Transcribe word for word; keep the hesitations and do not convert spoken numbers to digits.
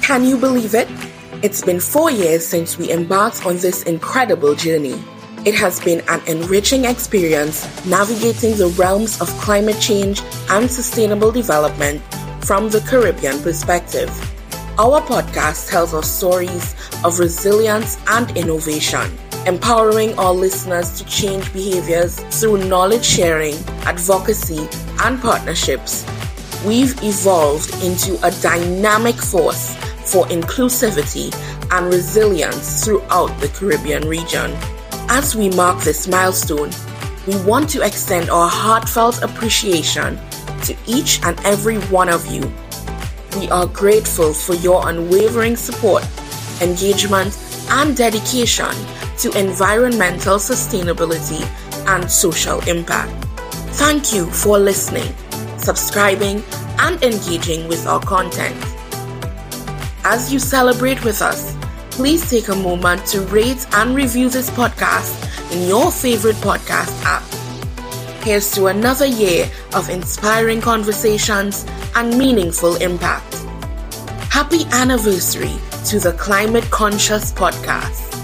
Can you believe it? It's been four years since we embarked on this incredible journey. It has been an enriching experience navigating the realms of climate change and sustainable development from the Caribbean perspective. Our podcast tells us stories of resilience and innovation, empowering our listeners to change behaviors through knowledge sharing, advocacy, and partnerships. We've evolved into a dynamic force for inclusivity and resilience throughout the Caribbean region. As we mark this milestone, we want to extend our heartfelt appreciation to each and every one of you. We are grateful for your unwavering support, engagement, and dedication to environmental sustainability and social impact. Thank you for listening, subscribing, and engaging with our content. As you celebrate with us, please take a moment to rate and review this podcast in your favorite podcast app. Here's to another year of inspiring conversations and meaningful impact. Happy anniversary to the Climate Conscious Podcast.